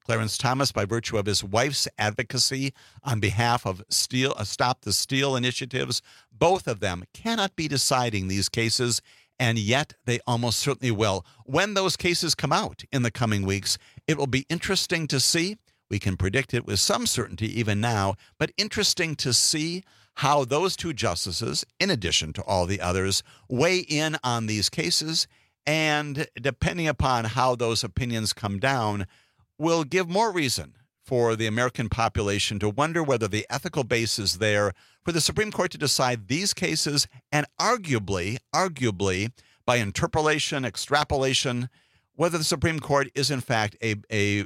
Clarence Thomas, by virtue of his wife's advocacy on behalf of Stop the Steal initiatives, both of them cannot be deciding these cases, and yet they almost certainly will. When those cases come out in the coming weeks, it will be interesting to see. We can predict it with some certainty even now, but interesting to see how those two justices, in addition to all the others, weigh in on these cases, and depending upon how those opinions come down, will give more reason for the American population to wonder whether the ethical base is there for the Supreme Court to decide these cases, and arguably, by interpolation, extrapolation, whether the Supreme Court is in fact a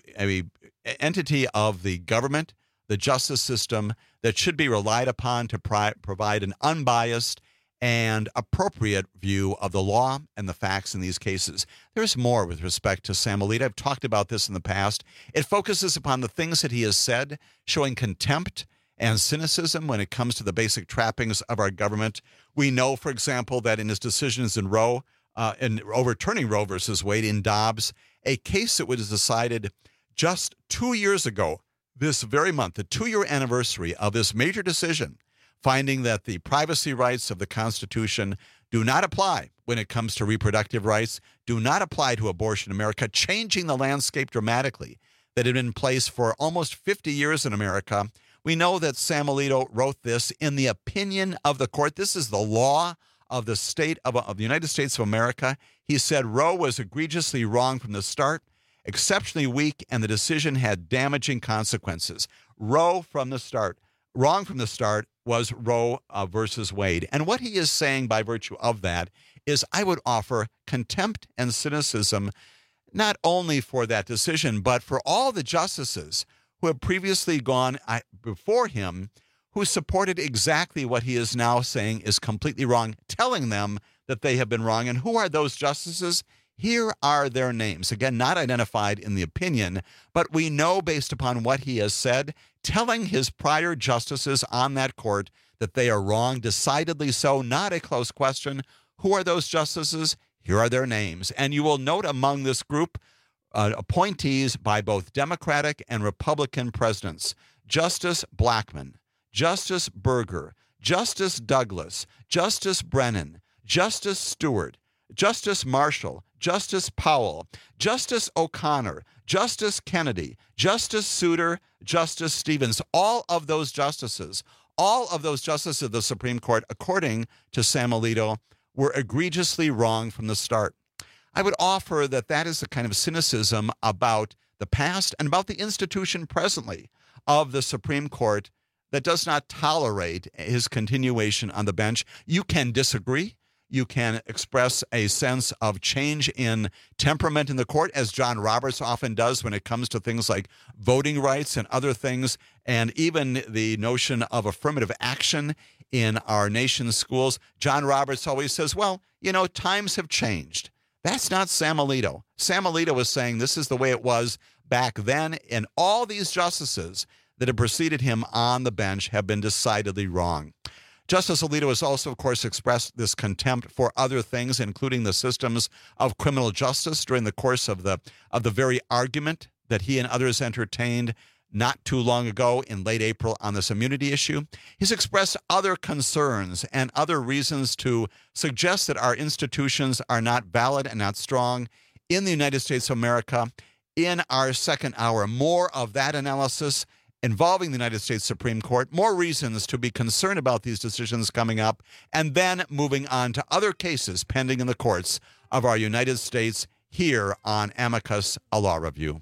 entity of the government, the justice system, that should be relied upon to provide an unbiased and appropriate view of the law and the facts in these cases. There's more with respect to Sam Alito. I've talked about this in the past. It focuses upon the things that he has said, showing contempt and cynicism when it comes to the basic trappings of our government. We know, for example, that in his decisions in Roe, in overturning Roe versus Wade in Dobbs, a case that was decided just 2 years ago, this very month, the 2-year anniversary of this major decision, finding that the privacy rights of the Constitution do not apply when it comes to reproductive rights, do not apply to abortion in America, changing the landscape dramatically that had been in place for almost 50 years in America. We know that Sam Alito wrote this in the opinion of the court. This is the law of the state of the United States of America. He said Roe was egregiously wrong from the start, exceptionally weak, and the decision had damaging consequences. Roe from the start. Wrong from the start was Roe versus Wade. And what he is saying by virtue of that is, I would offer contempt and cynicism, not only for that decision, but for all the justices who have previously gone before him, who supported exactly what he is now saying is completely wrong, telling them that they have been wrong. And who are those justices? Here are their names. Again, not identified in the opinion, but we know based upon what he has said, telling his prior justices on that court that they are wrong, decidedly so, not a close question. Who are those justices? Here are their names. And you will note among this group appointees by both Democratic and Republican presidents: Justice Blackmun, Justice Burger, Justice Douglas, Justice Brennan, Justice Stewart, Justice Marshall, Justice Powell, Justice O'Connor, Justice Kennedy, Justice Souter, Justice Stevens. All of those justices of the Supreme Court, according to Sam Alito, were egregiously wrong from the start. I would offer that that is the kind of cynicism about the past and about the institution presently of the Supreme Court that does not tolerate his continuation on the bench. You can disagree. You can express a sense of change in temperament in the court, as John Roberts often does when it comes to things like voting rights and other things, and even the notion of affirmative action in our nation's schools. John Roberts always says, well, times have changed. That's not Sam Alito. Sam Alito was saying this is the way it was back then, and all these justices that have preceded him on the bench have been decidedly wrong. Justice Alito has also, of course, expressed this contempt for other things, including the systems of criminal justice during the course of the very argument that he and others entertained not too long ago in late April on this immunity issue. He's expressed other concerns and other reasons to suggest that our institutions are not valid and not strong in the United States of America. In our second hour, more of that analysis involving the United States Supreme Court, more reasons to be concerned about these decisions coming up, and then moving on to other cases pending in the courts of our United States here on Amicus, a Law Review.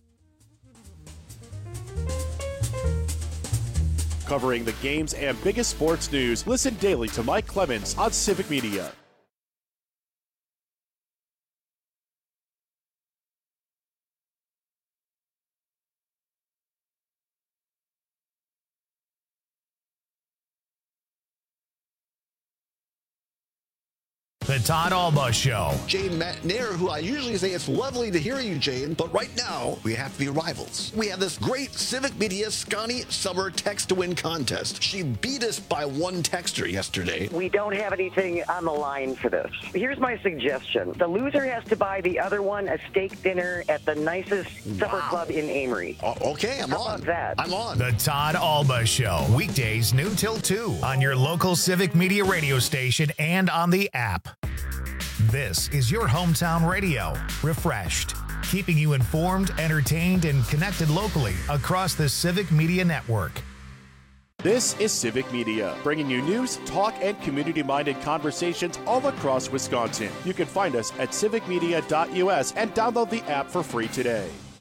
Covering the games and biggest sports news, listen daily to Mike Clemens on Civic Media. The Todd Alba Show. Jane Nair, who I usually say it's lovely to hear you, Jane, but right now we have to be rivals. We have this great Civic Media Scotty Summer Text to Win contest. She beat us by one texter yesterday. We don't have anything on the line for this. Here's my suggestion. The loser has to buy the other one a steak dinner at the nicest supper club in Amory. Okay, I'm How on. about that? I'm on. The Todd Alba Show. Weekdays noon till 2 on your local Civic Media radio station and on the app. This is your hometown radio. Refreshed. Keeping you informed, entertained, and connected locally across the Civic Media Network. This is Civic Media, bringing you news, talk, and community-minded conversations all across Wisconsin. You can find us at civicmedia.us and download the app for free today.